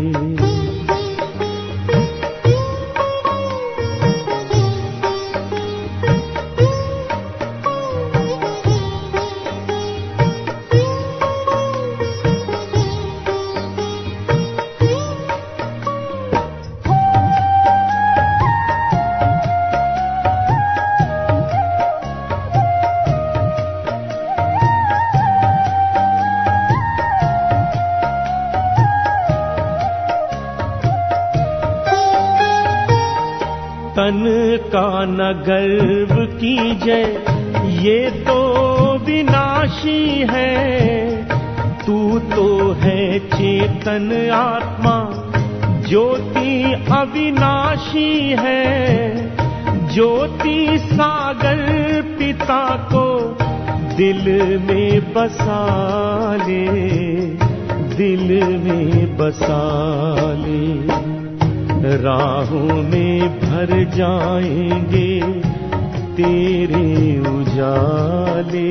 तन का न गर्व कीजय, ये तो विनाशी है। तू तो है चेतन आत्मा, ज्योति अविनाशी है। ज्योति सागर पिता को दिल में बसा ले, दिल में बसा ले। राहों में भर जाएंगे तेरे उजाले,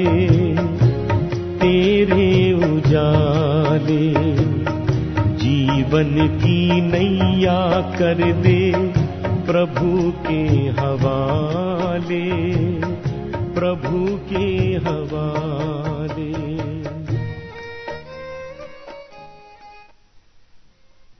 तेरे उजाले। जीवन की नैया कर दे प्रभु के हवाले, प्रभु के हवाले।